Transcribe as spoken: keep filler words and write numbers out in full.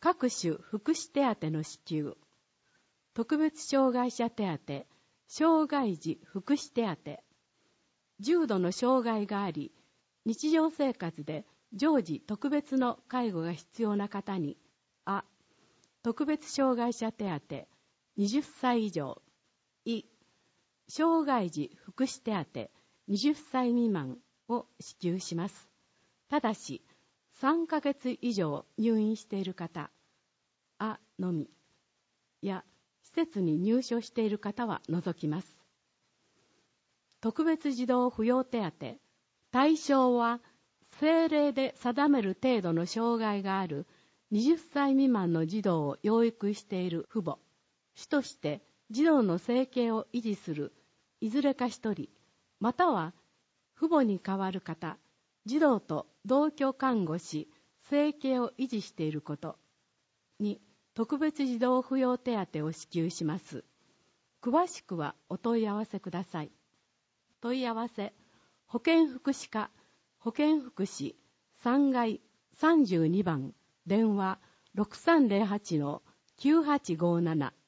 各種福祉手当の支給、特別障害者手当、障害児福祉手当、重度の障害があり、日常生活で常時特別の介護が必要な方に、あ、特別障害者手当、はたち以上、い、障害児福祉手当、はたち未満を支給します。ただし、さんかげつ以上入院している方、あのみ、や施設に入所している方は除きます。特別児童扶養手当、対象は政令で定める程度の障害があるはたち未満の児童を養育している父母、主として児童の生計を維持するいずれか一人、または父母に代わる方、児童と同居看護し、生計を維持していることに、特別児童扶養手当を支給します。詳しくはお問い合わせください。問い合わせ、保健福祉課、保健福祉さんがいさんじゅうにばん、電話 ろくさんゼロはちのきゅうはちごーなな